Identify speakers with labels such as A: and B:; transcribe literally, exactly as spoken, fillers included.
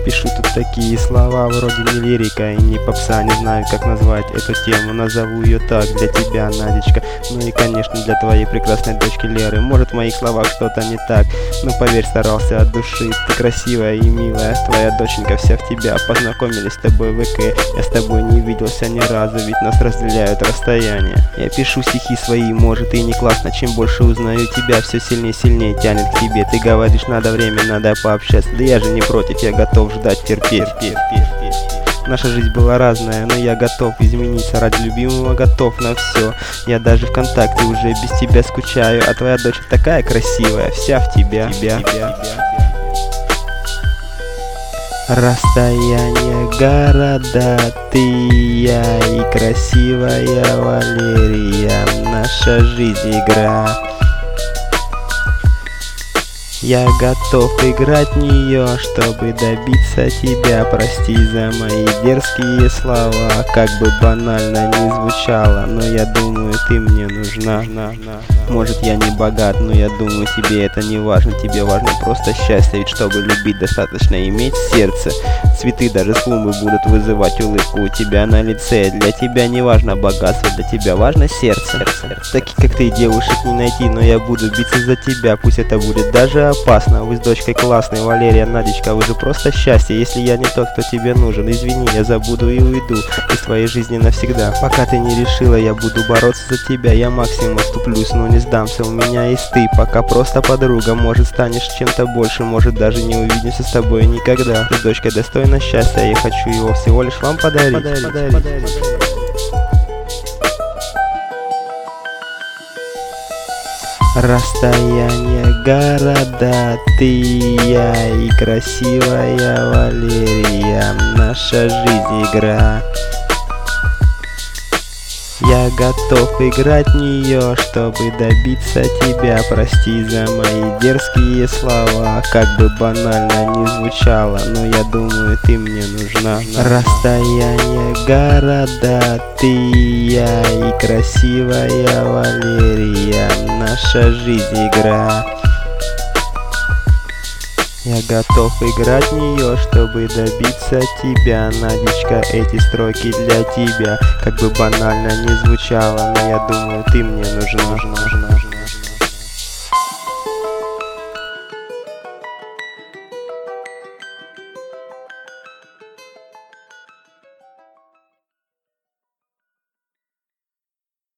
A: Пишу тут такие слова, вроде не лирика и не попса. Не знаю, как назвать эту тему, назову ее так. Для тебя, Надечка, ну и, конечно, для твоей прекрасной дочки Леры. Может, в моих словах что-то не так, но поверь, старался от души. Ты красивая и милая, твоя доченька вся в тебя. Познакомились с тобой в ВК, я с тобой не виделся ни разу, ведь нас разделяют расстояния. Я пишу стихи свои, может и не классно, чем больше узнаю тебя, все сильнее и сильнее тянет к тебе. Ты говоришь, надо время, надо пообщаться, да я же не против, я готов ждать, терпеть. Наша жизнь была разная, но я готов измениться ради любимого, готов на все. Я даже ВКонтакте уже без тебя скучаю, а твоя дочь такая красивая, вся в тебя. тебя. Расстояние города, ты, я и красивая Валерия, наша жизнь игра. Я готов играть в нее, чтобы добиться тебя. Прости за мои дерзкие слова, как бы банально не звучало, но я думаю, ты мне нужна. Может, я не богат, но я думаю, тебе это не важно. Тебе важно просто счастье, ведь чтобы любить, достаточно иметь сердце. Цветы даже с клумбы будут вызывать улыбку у тебя на лице. Для тебя не важно богатство, для тебя важно сердце. Таких как ты девушек не найти, но я буду биться за тебя, пусть это будет даже опасно. Вы с дочкой классные, Валерия, Надечка, вы же просто счастье. Если я не тот, кто тебе нужен, извини, я забуду и уйду из твоей жизни навсегда. Пока ты не решила, я буду бороться за тебя. Я максимум отступлюсь, но не сдамся, у меня есть ты. Пока просто подруга, может станешь чем-то больше, может даже не увидимся с тобой никогда. Ты с дочкой достойна счастья, я хочу его всего лишь вам подарить, подарить, подарить. подарить. Расстояние города, ты, я и красивая Валерия, наша жизнь игра. Я готов играть в нее, чтобы добиться тебя. Прости за мои дерзкие слова, как бы банально не звучало, но я думаю, ты мне нужна. Расстояние города, ты, я и красивая Валерия, наша жизнь игра. Я готов играть в нее, чтобы добиться тебя, Надечка, эти строки для тебя. Как бы банально не звучало, но я думаю, ты мне нужна.